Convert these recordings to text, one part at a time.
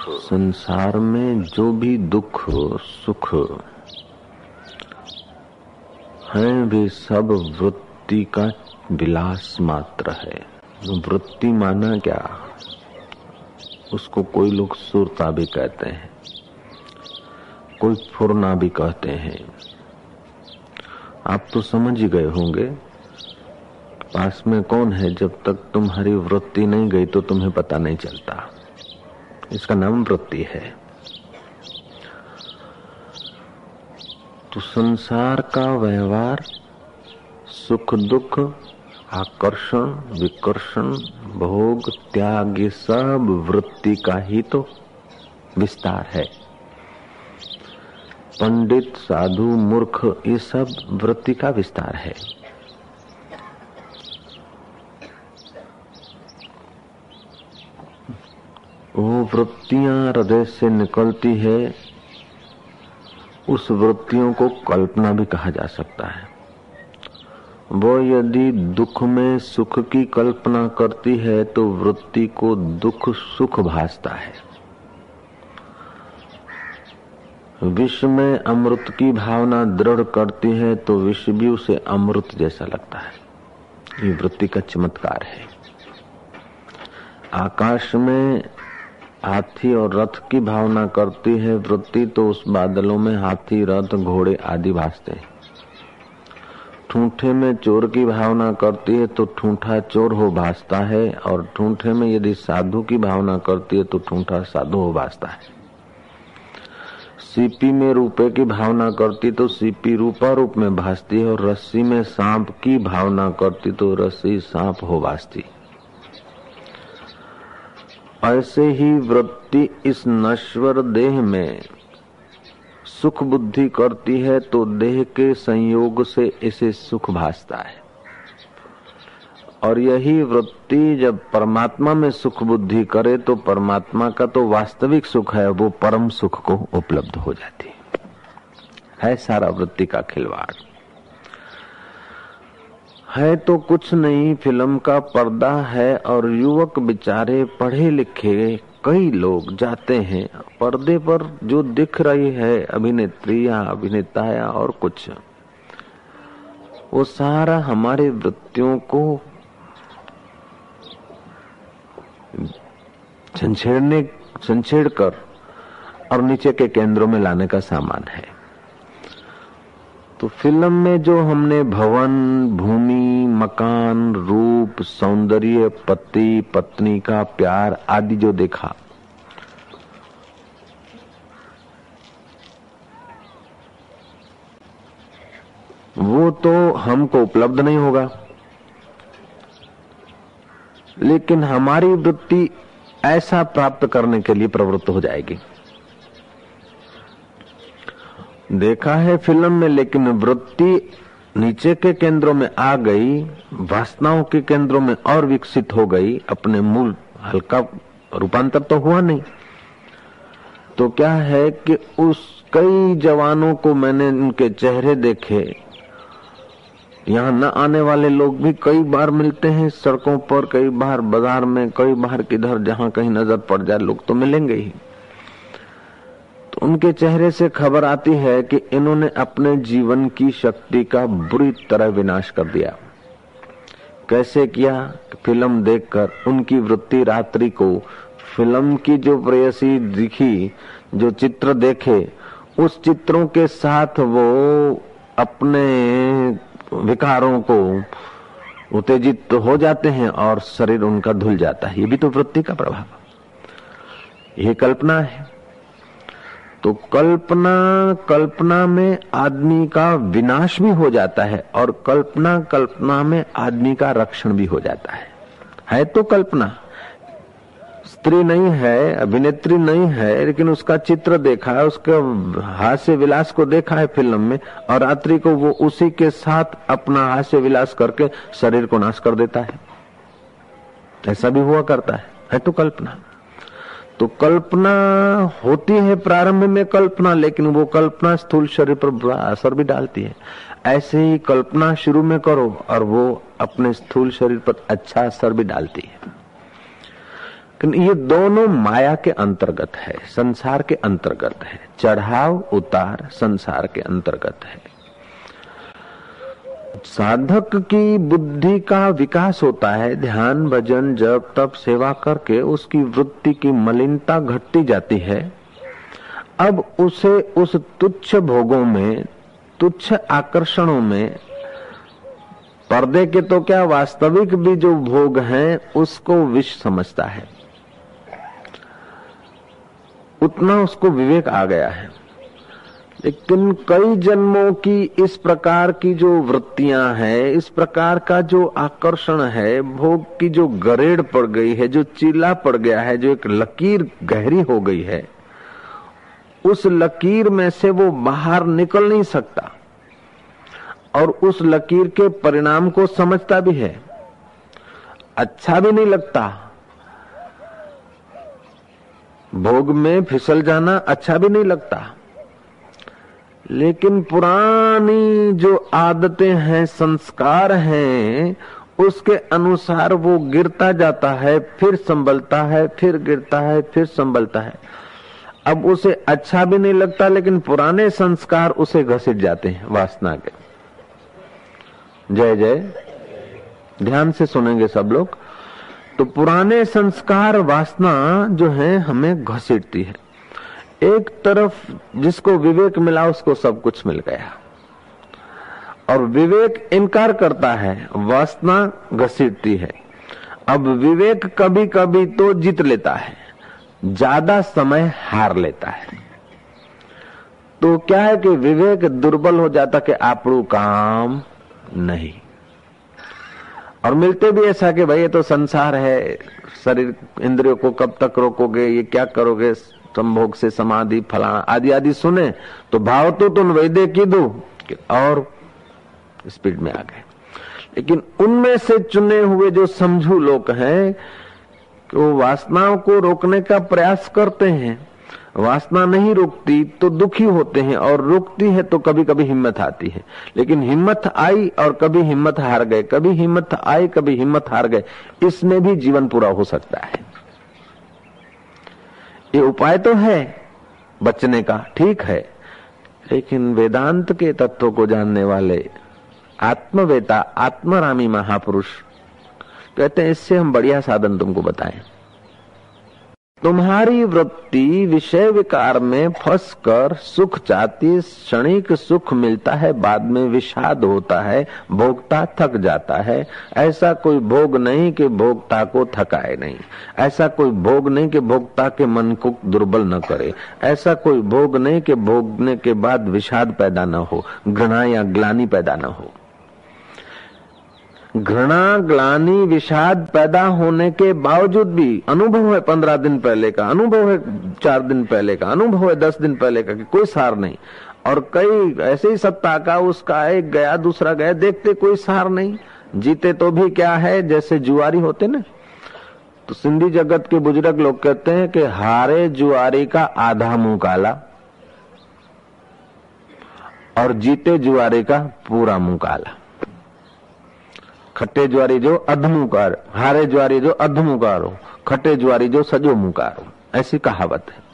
संसार में जो भी दुख सुख है वे सब वृत्ति का विलास मात्र है। वृत्ति माना क्या, उसको कोई लोग सुरता भी कहते हैं, कोई फुरना भी कहते हैं। आप तो समझ ही गए होंगे पास में कौन है, जब तक तुम्हारी वृत्ति नहीं गई तो तुम्हें पता नहीं चलता। इसका नाम वृत्ति है। तो संसार का व्यवहार, सुख दुख, आकर्षण विकर्षण, भोग त्याग, ये सब वृत्ति का ही तो विस्तार है। पंडित साधु मूर्ख ये सब वृत्ति का विस्तार है। वो वृत्तियां हृदय से निकलती है, उस वृत्तियों को कल्पना भी कहा जा सकता है। वो यदि दुख में सुख की कल्पना करती है तो वृत्ति को दुख सुख भासता है। विष में अमृत की भावना दृढ़ करती है तो विष भी उसे अमृत जैसा लगता है। ये वृत्ति का चमत्कार है। आकाश में हाथी और रथ की भावना करती है वृत्ति तो उस बादलों में हाथी रथ घोड़े आदि भासते हैं। ठूंठे में चोर की भावना करती है तो ठूंठा चोर हो भासता है, और ठूंठे में यदि साधु की भावना करती है तो ठूंठा साधु हो भासता है। सीपी में रुपए की भावना करती तो सीपी रूपा रूप में भासती है, और रस्सी में सांप की भावना करती तो रस्सी सांप हो भासती। ऐसे ही वृत्ति इस नश्वर देह में सुख बुद्धि करती है तो देह के संयोग से इसे सुख भासता है, और यही वृत्ति जब परमात्मा में सुख बुद्धि करे तो परमात्मा का तो वास्तविक सुख है, वो परम सुख को उपलब्ध हो जाती है सारा वृत्ति का खिलवाड़ है। तो कुछ नहीं, फिल्म का पर्दा है और युवक बेचारे पढ़े लिखे कई लोग जाते हैं। पर्दे पर जो दिख रही है अभिनेत्री या अभिनेता या और कुछ, वो सारा हमारे वृत्तियों को छंछेड़ कर और नीचे के केंद्रों में लाने का सामान है। तो फिल्म में जो हमने भवन, भूमि, मकान, रूप, सौंदर्य, पति पत्नी का प्यार आदि जो देखा, वो तो हमको उपलब्ध नहीं होगा, लेकिन हमारी वृत्ति ऐसा प्राप्त करने के लिए प्रवृत्त हो जाएगी। देखा है फिल्म में, लेकिन वृत्ति नीचे के केंद्रों में आ गई, वासनाओं के केंद्रों में और विकसित हो गई। अपने मूल हल्का रूपांतर तो हुआ नहीं। तो क्या है कि उस कई जवानों को मैंने उनके चेहरे देखे, यहाँ न आने वाले लोग भी कई बार मिलते हैं सड़कों पर, कई बार बाजार में, कई बार किधर जहाँ कहीं नजर पड़ जाए लोग तो मिलेंगे ही। तो उनके चेहरे से खबर आती है कि इन्होंने अपने जीवन की शक्ति का बुरी तरह विनाश कर दिया। कैसे किया? फिल्म देखकर उनकी वृत्ति रात्रि को फिल्म की जो प्रेयसी दिखी, जो चित्र देखे, उस चित्रों के साथ वो अपने विकारों को उत्तेजित हो जाते हैं और शरीर उनका धुल जाता है। ये भी तो वृत्ति का प्रभाव, ये कल्पना है। तो कल्पना में आदमी का विनाश भी हो जाता है, और कल्पना में आदमी का रक्षण भी हो जाता है तो कल्पना। स्त्री नहीं है, अभिनेत्री नहीं है, लेकिन उसका चित्र देखा है, उसके हास्य विलास को देखा है फिल्म में, और रात्रि को वो उसी के साथ अपना हास्य विलास करके शरीर को नाश कर देता है। ऐसा भी हुआ करता है तो कल्पना। तो कल्पना होती है प्रारंभ में कल्पना, लेकिन वो कल्पना स्थूल शरीर पर बुरा असर भी डालती है। ऐसे ही कल्पना शुरू में करो और वो अपने स्थूल शरीर पर अच्छा असर भी डालती है। ये दोनों माया के अंतर्गत है, संसार के अंतर्गत है। चढ़ाव उतार संसार के अंतर्गत है। साधक की बुद्धि का विकास होता है ध्यान भजन जप तप सेवा करके, उसकी वृत्ति की मलिनता घटती जाती है। अब उसे उस तुच्छ भोगों में, तुच्छ आकर्षणों में, पर्दे के तो क्या वास्तविक भी जो भोग हैं उसको विष समझता है, उतना उसको विवेक आ गया है। लेकिन कई जन्मों की इस प्रकार की जो वृत्तियां हैं, इस प्रकार का जो आकर्षण है, भोग की जो गरेड़ पड़ गई है, जो चीला पड़ गया है, जो एक लकीर गहरी हो गई है, उस लकीर में से वो बाहर निकल नहीं सकता और उस लकीर के परिणाम को समझता भी है। अच्छा भी नहीं लगता, भोग में फिसल जाना अच्छा भी नहीं लगता, लेकिन पुरानी जो आदतें हैं, संस्कार हैं, उसके अनुसार वो गिरता जाता है, फिर संभलता है, फिर गिरता है, फिर संभलता है। अब उसे अच्छा भी नहीं लगता, लेकिन पुराने संस्कार उसे घसीट जाते हैं वासना के। जय जय, ध्यान से सुनेंगे सब लोग। तो पुराने संस्कार वासना जो है हमें घसीटती है। एक तरफ जिसको विवेक मिला उसको सब कुछ मिल गया, और विवेक इनकार करता है, वासना घसीटती है। अब विवेक कभी कभी तो जीत लेता है, ज्यादा समय हार लेता है। तो क्या है कि विवेक दुर्बल हो जाता कि आपरू काम नहीं। और मिलते भी ऐसा कि भाई ये तो संसार है, शरीर इंद्रियों को कब तक रोकोगे, ये क्या करोगे, संभोग से समाधि फलाना आदि आदि सुने तो भाव तो तुम वैदे की दो और स्पीड में आ गए। लेकिन उनमें से चुने हुए जो समझू लोग हैं वो वासनाओं को रोकने का प्रयास करते हैं। वासना नहीं रुकती तो दुखी होते हैं, और रुकती है तो कभी कभी हिम्मत आती है। लेकिन हिम्मत आई और कभी हिम्मत हार गए, कभी हिम्मत आई कभी हिम्मत हार गए, इसमें भी जीवन पूरा हो सकता है। ये उपाय तो है बचने का, ठीक है, लेकिन वेदांत के तत्वों को जानने वाले आत्मवेता आत्मरामी महापुरुष कहते हैं इससे हम बढ़िया साधन तुमको बताएं। तुम्हारी वृत्ति विषय विकार में फंसकर सुख चाहती, क्षणिक सुख मिलता है, बाद में विषाद होता है, भोक्ता थक जाता है। ऐसा कोई भोग नहीं कि भोक्ता को थकाए नहीं, ऐसा कोई भोग नहीं कि भोक्ता के मन को दुर्बल न करे, ऐसा कोई भोग नहीं कि भोगने के बाद विषाद पैदा न हो, घृणा या ग्लानि पैदा न हो। घृणा ग्लानि विषाद पैदा होने के बावजूद भी अनुभव है 15 दिन पहले का, अनुभव है 4 दिन पहले का, अनुभव है 10 दिन पहले का, कि कोई सार नहीं। और कई ऐसे ही सप्ताह का उसका एक गया दूसरा गया, देखते कोई सार नहीं। जीते तो भी क्या है, जैसे जुआरी होते ना, तो सिंधी जगत के बुजुर्ग लोग कहते हैं कि हारे जुआरी का आधा मुंह काला और जीते जुआरी का पूरा मुंह काला। खट्टे ज्वारी जो अधमुकार, हारे ज्वारी जो अधमुकारो, खट्टे ज्वारी जो सजो मुकारो, ऐसी कहावत है।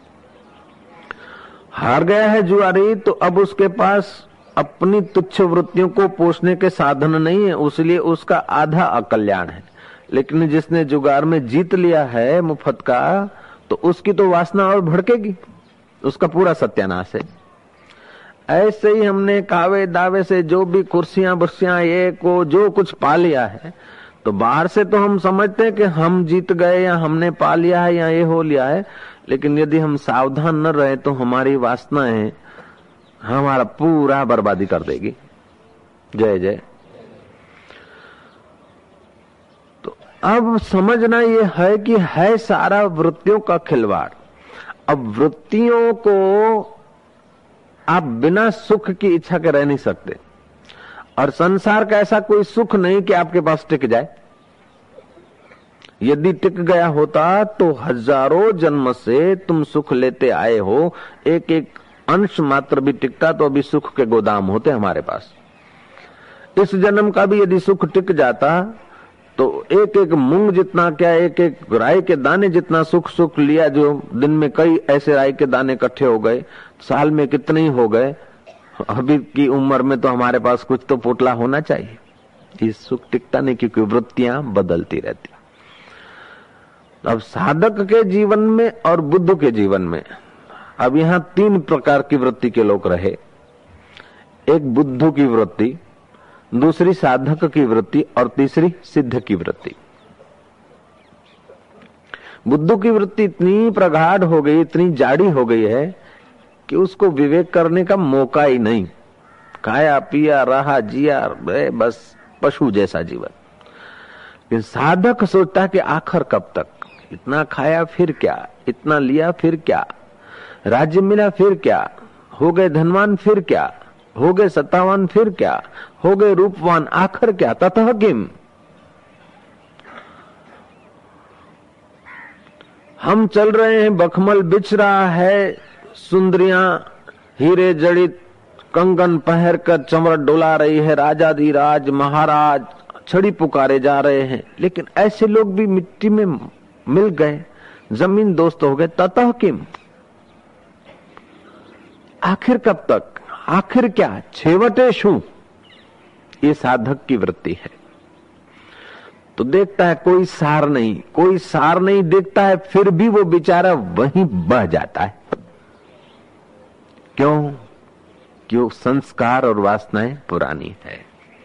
हार गया है जुआरी तो अब उसके पास अपनी तुच्छ वृत्तियों को पोषने के साधन नहीं है, उसलिए उसका आधा अकल्याण है। लेकिन जिसने जुगार में जीत लिया है मुफ्त का, तो उसकी तो वासना और भड़केगी, उसका पूरा सत्यानाश है। ऐसे ही हमने कावे दावे से जो भी कुर्सियां बुर्सियां ये को जो कुछ पा लिया है, तो बाहर से तो हम समझते हैं कि हम जीत गए या हमने पा लिया है या ये हो लिया है। लेकिन यदि हम सावधान न रहे तो हमारी वासनाएं हमारा पूरा बर्बादी कर देगी। जय जय। तो अब समझना ये है कि है सारा वृत्तियों का खिलवाड़। अब वृत्तियों को आप बिना सुख की इच्छा के रह नहीं सकते, और संसार का ऐसा कोई सुख नहीं कि आपके पास टिक जाए। यदि टिक गया होता तो हजारों जन्म से तुम सुख लेते आए हो, एक एक अंश मात्र भी टिकता तो अभी सुख के गोदाम होते हमारे पास। इस जन्म का भी यदि सुख टिक जाता तो एक एक मूंग जितना क्या, एक एक राई के दाने जितना सुख लिया, जो दिन में कई ऐसे राई के दाने इकट्ठे हो गए, साल में कितने ही हो गए। अभी की उम्र में तो हमारे पास कुछ तो पोटला होना चाहिए। ये सुख टिकता नहीं, क्योंकि वृत्तियां बदलती रहती। अब साधक के जीवन में और बुद्ध के जीवन में अब यहां 3 प्रकार की वृत्ति के लोग रहे। एक बुद्ध की वृत्ति, दूसरी साधक की वृत्ति और तीसरी सिद्ध की वृत्ति। बुद्ध की वृत्ति इतनी प्रगाढ़ हो गई, इतनी जाड़ी हो गई है कि उसको विवेक करने का मौका ही नहीं। खाया पिया रहा जिया, बस पशु जैसा जीवन। लेकिन साधक सोचता है कि आखिर कब तक, इतना खाया फिर क्या, इतना लिया फिर क्या, राज्य मिला फिर क्या, हो गए धनवान फिर क्या, हो गए सत्तावान फिर क्या, हो गए रूपवान, आखिर क्या, ततः किम। हम चल रहे हैं, बखमल बिछ रहा है, सुंदरियां हीरे जड़ित कंगन पहन कर चमर डोला रही है, राजाधिराज महाराज छड़ी पुकारे जा रहे हैं। लेकिन ऐसे लोग भी मिट्टी में मिल गए, जमीन दोस्त हो गए, ततः किम, आखिर कब तक, आखिर क्या, छेवटे शू। ये साधक की वृत्ति है। तो देखता है कोई सार नहीं, कोई सार नहीं देखता है, फिर भी वो बेचारा वहीं बह जाता है। क्यों? क्यों? संस्कार और वासनाएं पुरानी है।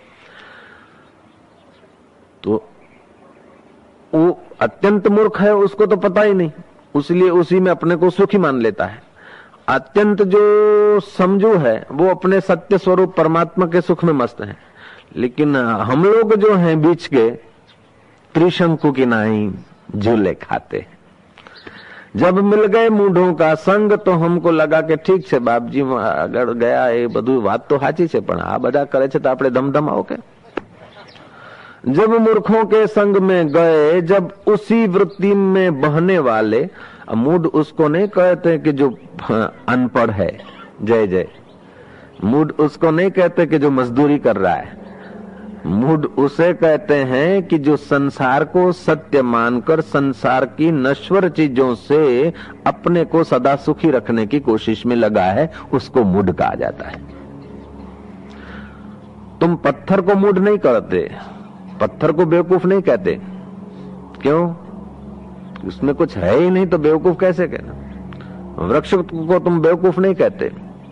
तो वो अत्यंत मूर्ख है, उसको तो पता ही नहीं, इसलिए उसी में अपने को सुखी मान लेता है। अत्यंत जो समझू है वो अपने सत्य स्वरूप परमात्मा के सुख में मस्त है। लेकिन हम लोग जो हैं बीच के, त्रिशंकु की नाई झूले खाते हैं। जब मिल गए मूढ़ों का संग तो हमको लगा कि ठीक છે બાપજી, આગળ ગયા એ બધું વાત तो સાચી છે, પણ આ બધા કરે છે તો આપણે ધમધમાઓ કે। जब मूर्खों के संग में गए, जब उसी वृत्ति में बहने वाले, मूड उसको नहीं कहते कि जो अनपढ़ है, जय जय, मूड उसको नहीं कहते कि जो मजदूरी कर रहा है, मूड उसे कहते हैं कि जो संसार को सत्य मानकर संसार की नश्वर चीजों से अपने को सदा सुखी रखने की कोशिश में लगा है, उसको मूड कहा जाता है। तुम पत्थर को मूड नहीं करते, पत्थर को बेवकूफ नहीं कहते। क्यों? उसमें कुछ है ही नहीं तो बेवकूफ कैसे कहना। वृक्ष को तुम बेवकूफ नहीं कहते।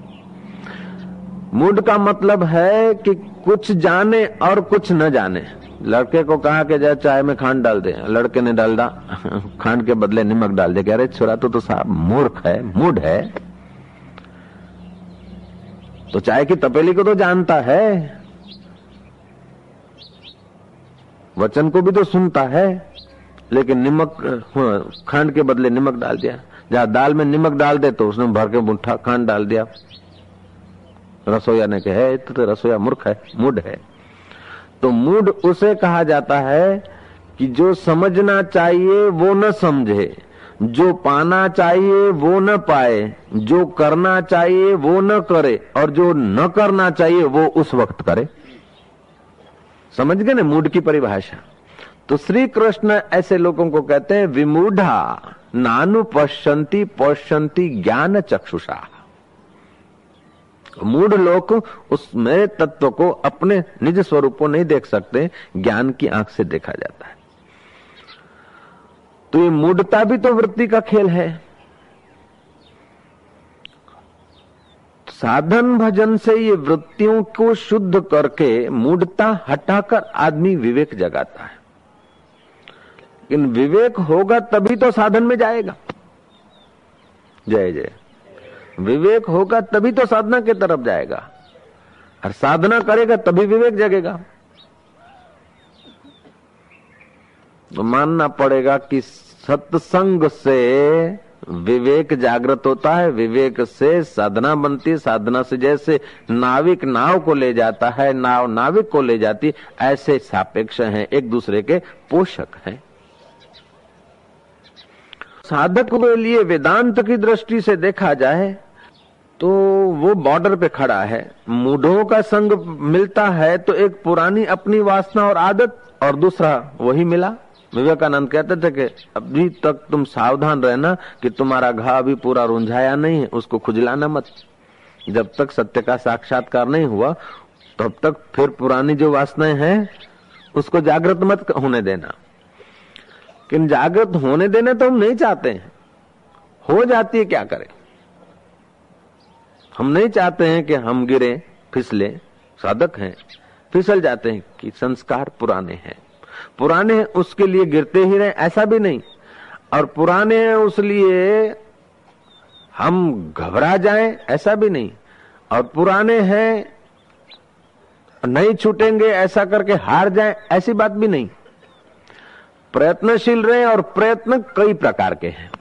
मूड का मतलब है कि कुछ जाने और कुछ न जाने। लड़के को कहा कि जा चाय में खांड डाल दे, लड़के ने डाल खांड के बदले नमक डाल दे। कह रहे छोरा तो साहब मूर्ख है, मूड है। तो चाय की तपेली को तो जानता है, वचन को भी तो सुनता है, लेकिन नमक, खांड के बदले नमक डाल दिया। जहां दाल में नमक डाल दे तो उसने भर के मुट्ठा खांड डाल दिया। रसोईया ने कहा तो रसोईया मूर्ख है, मूड है। तो मूड उसे कहा जाता है कि जो समझना चाहिए वो न समझे, जो पाना चाहिए वो न पाए, जो करना चाहिए वो न करे, और जो न करना चाहिए वो उस वक्त करे। समझ गए ना मूड की परिभाषा। तो श्री कृष्ण ऐसे लोगों को कहते हैं विमूढ़ा नानु पश्यन्ति पश्यन्ति ज्ञान चक्षुषा। मूढ़ लोग उस मेरे तत्व को, अपने निज स्वरूप को नहीं देख सकते, ज्ञान की आंख से देखा जाता है। तो ये मूढ़ता भी तो वृत्ति का खेल है। साधन भजन से ये वृत्तियों को शुद्ध करके मूढ़ता हटाकर आदमी विवेक जगाता है। लेकिन विवेक होगा तभी तो साधन में जाएगा। जय जय। विवेक होगा तभी तो साधना की तरफ जाएगा, और साधना करेगा तभी विवेक जगेगा। तो मानना पड़ेगा कि सत्संग से विवेक जागृत होता है, विवेक से साधना बनती है, साधना से जैसे नाविक नाव को ले जाता है, नाव नाविक को ले जाती, ऐसे सापेक्ष हैं, एक दूसरे के पोषक हैं। साधक के लिए वेदांत की दृष्टि से देखा जाए तो वो बॉर्डर पे खड़ा है, मूढ़ों का संग मिलता है तो एक पुरानी अपनी वासना और आदत और दूसरा वही मिला। विवेकानंद कहते थे कि अभी तक तुम सावधान रहना कि तुम्हारा घाव अभी पूरा रुंझाया नहीं है, उसको खुजलाना मत। जब तक सत्य का साक्षात्कार नहीं हुआ तब तक फिर पुरानी जो वासनाएं हैं उसको जागृत मत होने देना। लेकिन जागृत होने देने तो हम नहीं चाहते हैं, हो जाती है, क्या करें। हम नहीं चाहते हैं कि हम गिरे फिसले, साधक हैं फिसल जाते हैं कि संस्कार पुराने हैं। पुराने हैं उसके लिए गिरते ही रहे ऐसा भी नहीं, और पुराने हैं उसलिए हम घबरा जाएं ऐसा भी नहीं, और पुराने हैं नहीं छूटेंगे ऐसा करके हार जाएं ऐसी बात भी नहीं। प्रयत्नशील रहे, और प्रयत्न कई प्रकार के हैं।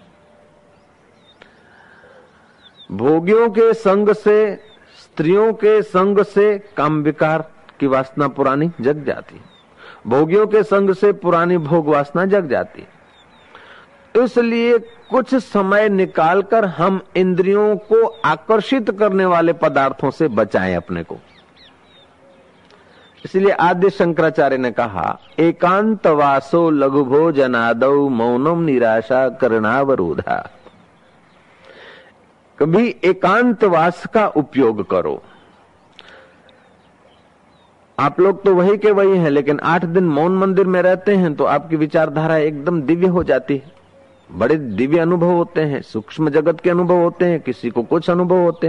भोगियों के संग से, स्त्रियों के संग से काम विकार की वासना पुरानी जग जाती, भोगियों के संग से पुरानी भोग वासना जग जाती। इसलिए कुछ समय निकालकर हम इंद्रियों को आकर्षित करने वाले पदार्थों से बचाएं अपने को। इसलिए आद्य शंकराचार्य ने कहा, एकांतवासो लघु भोजनादौ मौनम निराशा करणावरोधा। कभी एकांतवास का उपयोग करो। आप लोग तो वही के वही हैं, लेकिन 8 दिन मौन मंदिर में रहते हैं तो आपकी विचारधारा एकदम दिव्य हो जाती है। बड़े दिव्य अनुभव होते हैं, सूक्ष्म जगत के अनुभव होते हैं, किसी को कुछ अनुभव होते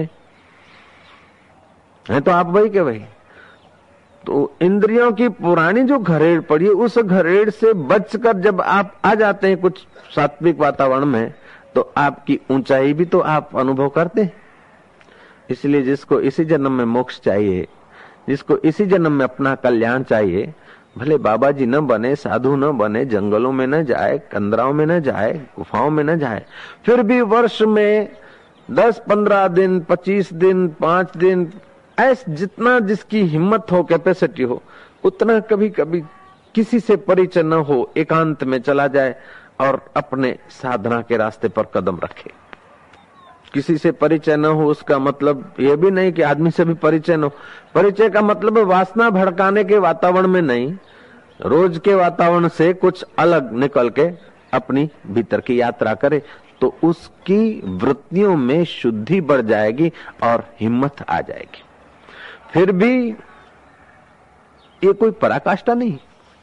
हैं तो आप वही के वही। तो इंद्रियों की पुरानी जो घरेड़ पड़ी है, उस घरेड़ से बचकर जब आप आ जाते हैं कुछ सात्विक वातावरण में, तो आपकी ऊंचाई भी तो आप अनुभव करते हैं। इसलिए जिसको इसी जन्म में मोक्ष चाहिए, जिसको इसी जन्म में अपना कल्याण चाहिए, भले बाबा जी न बने, साधु न बने, जंगलों में न जाए, कंदराओं में न जाए, गुफाओं में न जाए, फिर भी वर्ष में 10-15 दिन, 25 दिन, 5 दिन, ऐस जितना जिसकी हिम्मत हो, कैपेसिटी हो, उतना कभी कभी किसी से परिचय न हो, एकांत में चला जाए और अपने साधना के रास्ते पर कदम रखे। किसी से परिचय न हो उसका मतलब यह भी नहीं कि आदमी से भी परिचय न हो। परिचय का मतलब वासना भड़काने के वातावरण में नहीं, रोज के वातावरण से कुछ अलग निकल के अपनी भीतर की यात्रा करे, तो उसकी वृत्तियों में शुद्धि बढ़ जाएगी और हिम्मत आ जाएगी। फिर भी ये कोई पराकाष्ठा नहीं।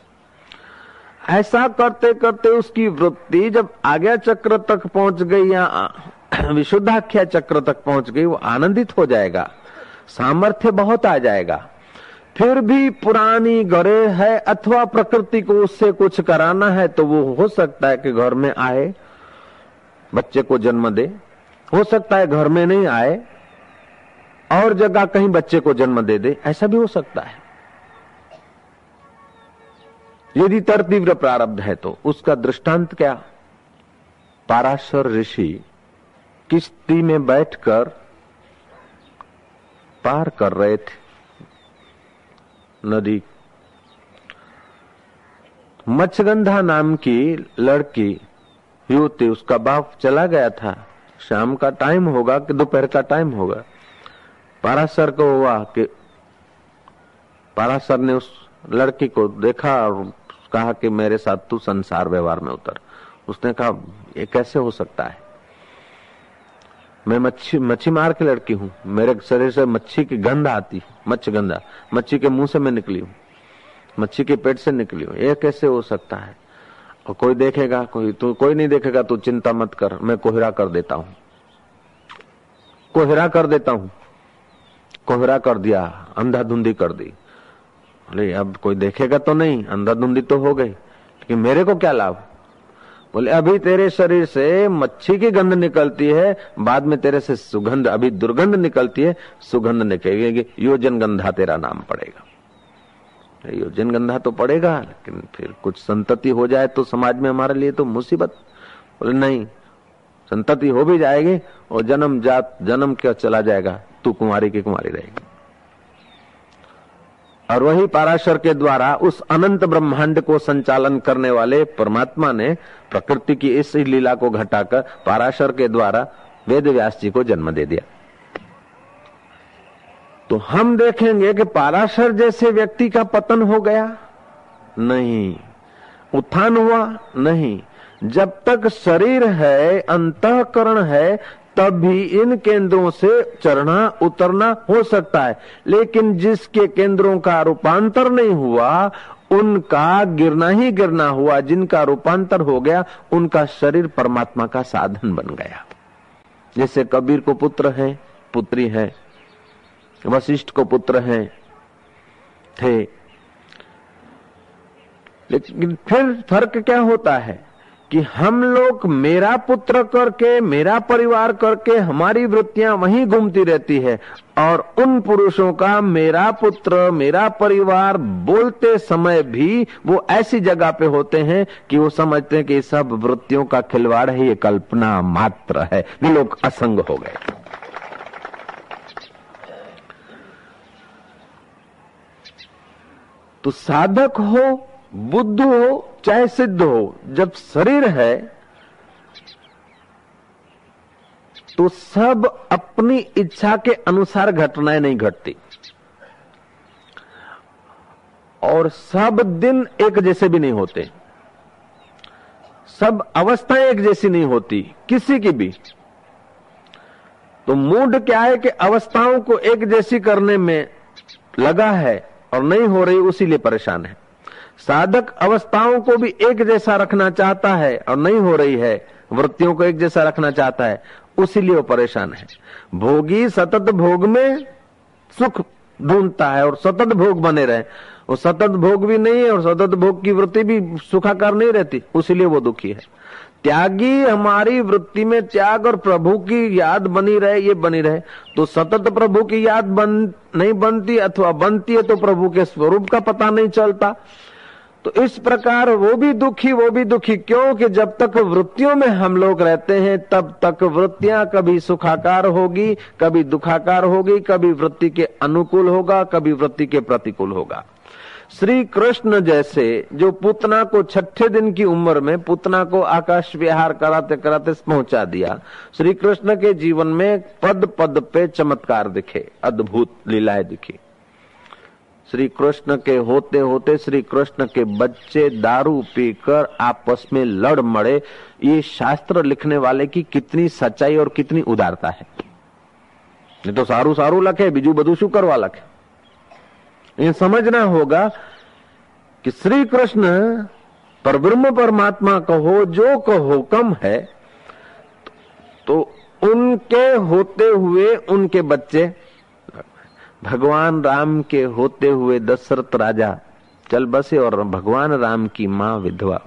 ऐसा करते करते उसकी वृत्ति जब आज्ञा चक्र तक पहुंच गई या विशुद्धाख्या चक्र तक पहुंच गई, वो आनंदित हो जाएगा, सामर्थ्य बहुत आ जाएगा। फिर भी पुरानी गरे है अथवा प्रकृति को उससे कुछ कराना है तो वो हो सकता है कि घर में आए, बच्चे को जन्म दे, हो सकता है घर में नहीं आए और जगह कहीं बच्चे को जन्म दे दे, ऐसा भी हो सकता है। यदि तीव्र प्रारब्ध है तो उसका दृष्टांत क्या? पाराशर ऋषि किश्ती में बैठकर पार कर रहे थे नदी। मत्स्यगंधा नाम की लड़की युवती, उसका बाप चला गया था, शाम का टाइम होगा कि दोपहर का टाइम होगा। पाराशर को हुआ कि पाराशर ने उस लड़की को देखा और कहा कि मेरे साथ तू संसार व्यवहार में उतर। उसने कहा ये कैसे हो सकता है, मैं मच्छी मार के लड़की हूँ, मेरे शरीर से मच्छी की गंध आती, मत्स्यगंधा मच्छी के मुंह से मैं निकली हूँ, मच्छी के पेट से निकली हूँ, ये कैसे हो सकता है? और कोई देखेगा, कोई नहीं देखेगा, तू चिंता मत कर, मैं कोहरा कर देता हूँ, कोहरा कर देता हूँ। कोहरा कर दिया, अंधाधुंधी कर दी। बोले अब कोई देखेगा तो नहीं, अंधाधुंधी तो हो गई, लेकिन मेरे को क्या लाभ? बोले अभी तेरे शरीर से मच्छी की गंध निकलती है, बाद में तेरे से सुगंध, अभी दुर्गंध निकलती है, सुगंध निकलेगी, योजन गंधा तेरा नाम पड़ेगा। योजन गंधा तो पड़ेगा, लेकिन फिर कुछ संतति हो जाए तो समाज में हमारे लिए तो मुसीबत। बोले नहीं, संतति हो भी जाएगी और जन्म क्या चला जाएगा, तू कुंवारी की कुंवारी रहेगी। और वही पाराशर के द्वारा उस अनंत ब्रह्मांड को संचालन करने वाले परमात्मा ने प्रकृति की इस लीला को घटाकर पाराशर के द्वारा वेद व्यास जी को जन्म दे दिया। तो हम देखेंगे कि पाराशर जैसे व्यक्ति का पतन हो गया? नहीं। उत्थान हुआ? नहीं। जब तक शरीर है, अंतःकरण है, तभी इन केंद्रों से चढ़ना उतरना हो सकता है। लेकिन जिसके केंद्रों का रूपांतर नहीं हुआ, उनका गिरना ही गिरना हुआ। जिनका रूपांतर हो गया, उनका शरीर परमात्मा का साधन बन गया। जैसे कबीर को पुत्र है, पुत्री है, वशिष्ठ को पुत्र है थे, लेकिन फिर फर्क क्या होता है कि हम लोग मेरा पुत्र करके, मेरा परिवार करके हमारी वृत्तियां वहीं घूमती रहती है, और उन पुरुषों का मेरा पुत्र मेरा परिवार बोलते समय भी वो ऐसी जगह पे होते हैं कि वो समझते हैं कि ये सब वृत्तियों का खिलवाड़ है, ये कल्पना मात्र है। वे लोग असंग हो गए। तो साधक हो, बुद्ध हो, चाहे सिद्ध हो, जब शरीर है तो सब अपनी इच्छा के अनुसार घटनाएं नहीं घटती, और सब दिन एक जैसे भी नहीं होते, सब अवस्थाएं एक जैसी नहीं होती किसी की भी। तो मूड क्या है कि अवस्थाओं को एक जैसी करने में लगा है और नहीं हो रही, उसीलिए परेशान है। साधक अवस्थाओं को भी एक जैसा रखना चाहता है और नहीं हो रही है, वृत्तियों को एक जैसा रखना चाहता है, उसीलिए वो परेशान है। भोगी सतत भोग में सुख ढूंढता है और सतत भोग बने रहे, वो सतत भोग भी नहीं है और सतत भोग की वृत्ति भी सुखाकार नहीं रहती, उसीलिए वो दुखी है। त्यागी हमारी वृत्ति में त्याग और प्रभु की याद बनी रहे, ये बनी रहे, तो सतत प्रभु की याद नहीं बनती, अथवा बनती है तो प्रभु के स्वरूप का पता नहीं चलता। तो इस प्रकार वो भी दुखी क्योंकि जब तक वृत्तियों में हम लोग रहते हैं, तब तक वृत्तियां कभी सुखाकार होगी, कभी दुखाकार होगी, कभी वृत्ति के अनुकूल होगा, कभी वृत्ति के प्रतिकूल होगा। श्री कृष्ण जैसे जो पूतना को 6ठे दिन की उम्र में पूतना को आकाश विहार कराते कराते पहुंचा दिया, श्री कृष्ण के जीवन में पद पद पे चमत्कार दिखे, अद्भुत लीलाएं दिखी। श्री कृष्ण के होते होते श्री कृष्ण के बच्चे दारू पीकर आपस में लड़ मड़े, ये शास्त्र लिखने वाले की कितनी सच्चाई और कितनी उदारता है। ये तो सारू सारू लखे, बीजू बधु शू करवा लखे। ये समझना होगा कि श्री कृष्ण परब्रह्म परमात्मा कहो जो कहो कम है, तो उनके होते हुए उनके बच्चे, भगवान राम के होते हुए दशरथ राजा चल बसे और भगवान राम की मां विधवा।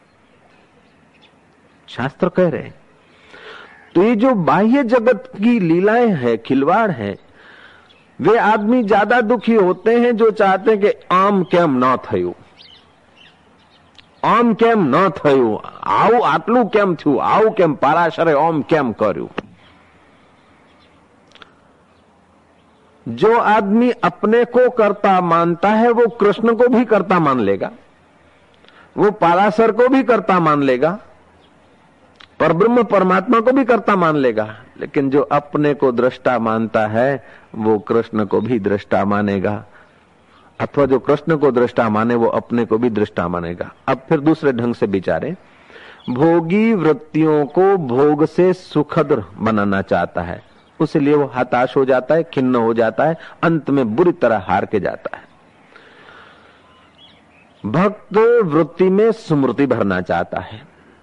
शास्त्र कह रहे हैं। तो ये जो बाह्य जगत की लीलाएं हैं, खिलवाड़ है, वे आदमी ज्यादा दुखी होते हैं जो चाहते हैं कि आम केम न थयु, आम केम न थयु, आऊ आटलू केम थयु, आऊ केम पाराशरे ओम केम कर्यु। जो आदमी अपने को कर्ता मानता है वो कृष्ण को भी कर्ता मान लेगा, वो पाराशर को भी कर्ता मान लेगा, परब्रह्म परमात्मा को भी कर्ता मान लेगा। लेकिन जो अपने को दृष्टा मानता है वो कृष्ण को भी दृष्टा मानेगा, अथवा जो कृष्ण को दृष्टा माने वो अपने को भी दृष्टा मानेगा। अब फिर दूसरे ढंग से विचारे, भोगी वृत्तियों को भोग से सुखद बनाना चाहता है, उसलिए वो हताश हो जाता है, खिन्न हो जाता है, अंत में बुरी तरह हार के जाता है। भक्त वृत्ति में स्मृति भरना चाहता है,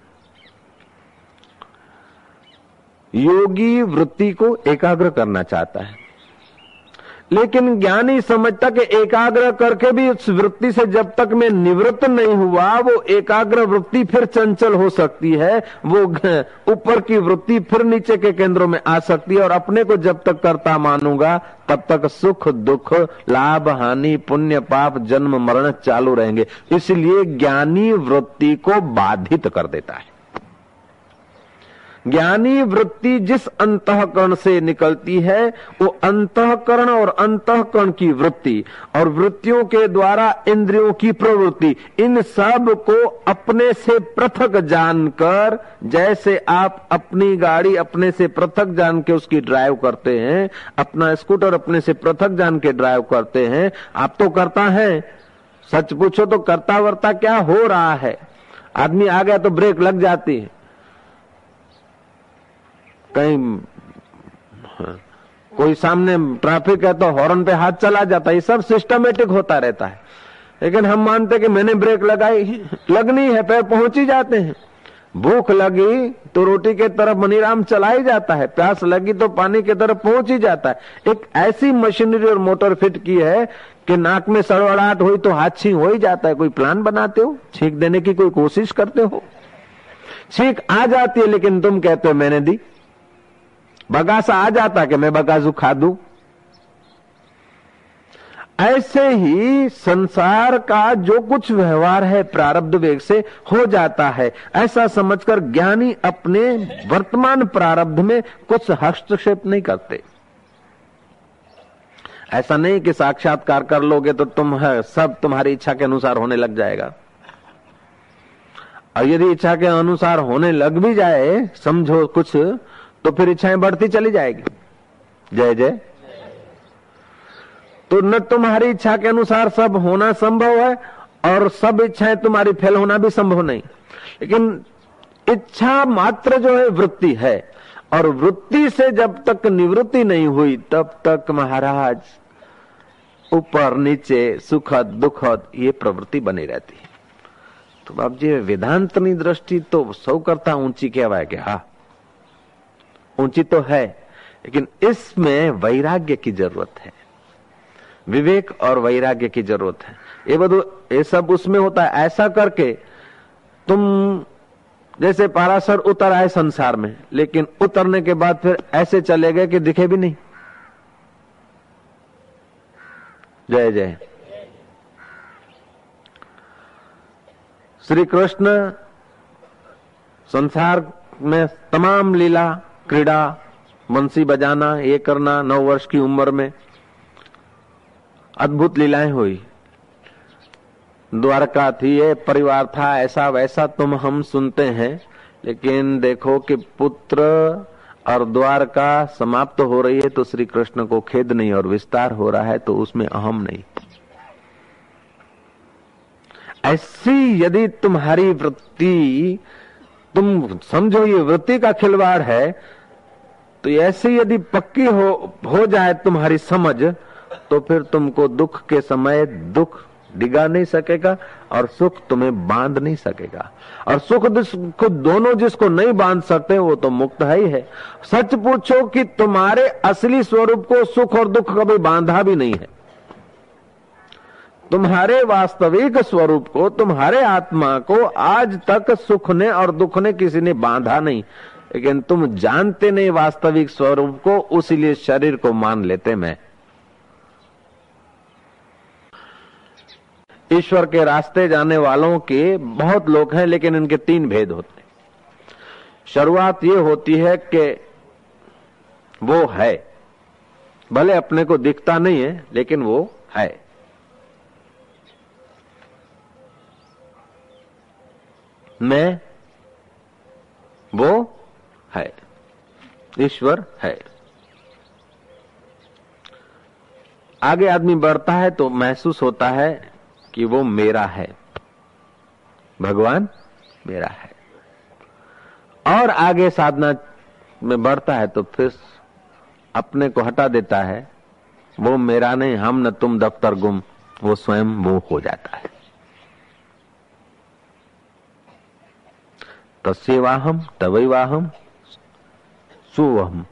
योगी वृत्ति को एकाग्र करना चाहता है, लेकिन ज्ञानी समझता कि एकाग्र करके भी उस वृत्ति से जब तक मैं निवृत्त नहीं हुआ, वो एकाग्र वृत्ति फिर चंचल हो सकती है, वो ऊपर की वृत्ति फिर नीचे के केंद्रों में आ सकती है, और अपने को जब तक कर्ता मानूंगा तब तक सुख दुख लाभ हानि पुण्य पाप जन्म मरण चालू रहेंगे। इसलिए ज्ञानी वृत्ति को बाधित कर देता है। ज्ञानी वृत्ति जिस अंतःकरण से निकलती है वो अंतःकरण और अंतःकरण की वृत्ति और वृत्तियों के द्वारा इंद्रियों की प्रवृत्ति, इन सब को अपने से पृथक जानकर, जैसे आप अपनी गाड़ी अपने से पृथक जान के उसकी ड्राइव करते हैं, अपना स्कूटर अपने से पृथक जान के ड्राइव करते हैं, आप तो करता है, सच पूछो तो करता वर्ता क्या हो रहा है। आदमी आ गया तो ब्रेक लग जाती है, कहीं कोई सामने ट्रैफिक है तो हॉर्न पे हाथ चला जाता है, ये सब सिस्टमेटिक होता रहता है। लेकिन हम मानते कि मैंने ब्रेक लगाई, लगनी है, पैर पहुंच ही जाते हैं। भूख लगी तो रोटी के तरफ मनीराम चला ही जाता है, प्यास लगी तो पानी की तरफ पहुंच ही जाता है। एक ऐसी मशीनरी और मोटर फिट की है कि नाक में सड़वड़ाहट हुई तो हाथ छींक हो ही जाता है। कोई प्लान बनाते हो, छींक देने की कोई कोशिश करते हो, छींक आ जाती है, लेकिन तुम कहते हो मैंने दी। बगासा आ जाता कि मैं बगासू खा दूं। ऐसे ही संसार का जो कुछ व्यवहार है प्रारब्ध वेग से हो जाता है, ऐसा समझकर ज्ञानी अपने वर्तमान प्रारब्ध में कुछ हस्तक्षेप नहीं करते। ऐसा नहीं कि साक्षात्कार कर लोगे तो तुम है सब तुम्हारी इच्छा के अनुसार होने लग जाएगा। और यदि इच्छा के अनुसार होने लग भी जाए, समझो कुछ, तो फिर इच्छाएं बढ़ती चली जाएगी। जय जय। तो न तुम्हारी इच्छा के अनुसार सब होना संभव है और सब इच्छाएं तुम्हारी फेल होना भी संभव नहीं। लेकिन इच्छा मात्र जो है वृत्ति है, और वृत्ति से जब तक निवृत्ति नहीं हुई तब तक महाराज ऊपर नीचे सुखद दुखद ये प्रवृत्ति बनी रहती है। तो बाप जी वेदांतनी दृष्टि तो सौ करता ऊंची कहवाय के, हाँ ऊंची तो है, लेकिन इसमें वैराग्य की जरूरत है, विवेक और वैराग्य की जरूरत है। ये सब उसमें होता है। ऐसा करके तुम जैसे पाराशर उतर आए संसार में, लेकिन उतरने के बाद फिर ऐसे चले गए कि दिखे भी नहीं। जय जय। श्री कृष्ण संसार में तमाम लीला क्रीड़ा, बंसी बजाना, ये करना, 9 वर्ष की उम्र में अद्भुत लीलाएं हुई। द्वारका थी, ये परिवार था, ऐसा वैसा तुम हम सुनते हैं। लेकिन देखो कि पुत्र और द्वारका समाप्त हो रही है तो श्री कृष्ण को खेद नहीं, और विस्तार हो रहा है तो उसमें अहम नहीं। ऐसी यदि तुम्हारी वृत्ति, तुम समझो ये वृत्ति का खिलवाड़ है, तो ऐसी यदि पक्की हो जाए तुम्हारी समझ, तो फिर तुमको दुख के समय दुख डिगा नहीं सकेगा और सुख तुम्हें बांध नहीं सकेगा। और सुख दुख दोनों जिसको नहीं बांध सकते वो तो मुक्त है ही है। सच पूछो कि तुम्हारे असली स्वरूप को सुख और दुख कभी बांधा भी नहीं है। तुम्हारे वास्तविक स्वरूप को, तुम्हारे आत्मा को आज तक सुख ने और दुख ने किसी ने बांधा नहीं। लेकिन तुम जानते नहीं वास्तविक स्वरूप को, उसीलिए शरीर को मान लेते। मैं ईश्वर के रास्ते जाने वालों के बहुत लोग हैं, लेकिन इनके 3 भेद होते हैं। शुरुआत ये होती है कि वो है, भले अपने को दिखता नहीं है लेकिन वो है। मैं, वो है, ईश्वर है। आगे आदमी बढ़ता है तो महसूस होता है कि वो मेरा है, भगवान मेरा है। और आगे साधना में बढ़ता है तो फिर अपने को हटा देता है, वो मेरा नहीं, हम न तुम दफ्तर गुम, वो स्वयं वो हो जाता है। तस्यैवाहम तवैवाहम सुवहम,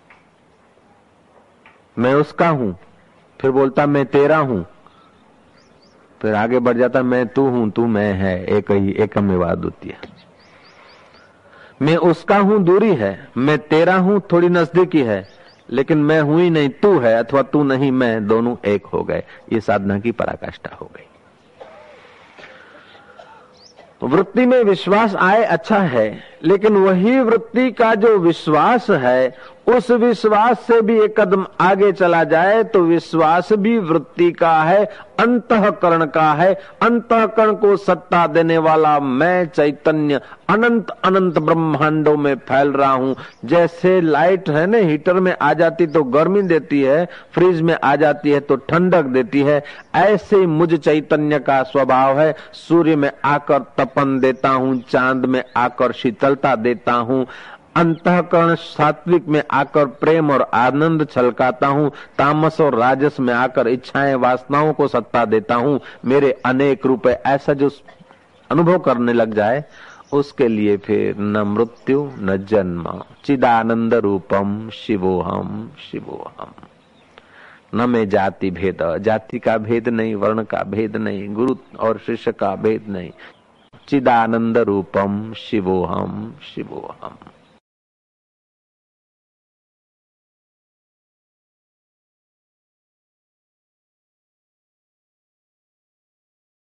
मैं उसका हूं, फिर बोलता मैं तेरा हूं, फिर आगे बढ़ जाता मैं तू हूं, तू मैं है, एक ही एकमेवाद्वितीय। मैं उसका हूं दूरी है, मैं तेरा हूं थोड़ी नजदीकी है, लेकिन मैं हूं ही नहीं, तू है, अथवा तू नहीं मैं, दोनों एक हो गए। ये साधना की पराकाष्ठा हो गई। वृत्ति में विश्वास आए अच्छा है, लेकिन वही वृत्ति का जो विश्वास है, उस विश्वास से भी एक कदम आगे चला जाए तो विश्वास भी वृत्ति का है, अंतःकरण का है। अंतःकरण को सत्ता देने वाला मैं चैतन्य अनंत अनंत ब्रह्मांडों में फैल रहा हूं। जैसे लाइट है ना, हीटर में आ जाती तो गर्मी देती है, फ्रिज में आ जाती है तो ठंडक देती है, ऐसे मुझ चैतन्य का स्वभाव है। सूर्य में आकर तपन देता हूं, चांद में आकर शीतलता देता हूं, अंतःकरण सात्विक में आकर प्रेम और आनंद छलकाता हूँ, तामस और राजस में आकर इच्छाएं वासनाओं को सत्ता देता हूँ। मेरे अनेक रूप है। ऐसा जो अनुभव करने लग जाए उसके लिए फिर न मृत्यु न जन्म। चिदानंद रूपम शिवोहम शिवोहम। न में जाति भेद, जाति का भेद नहीं, वर्ण का भेद नहीं, गुरु और शिष्य का भेद नहीं। चिदानंद रूपम शिवोहम शिवोहम।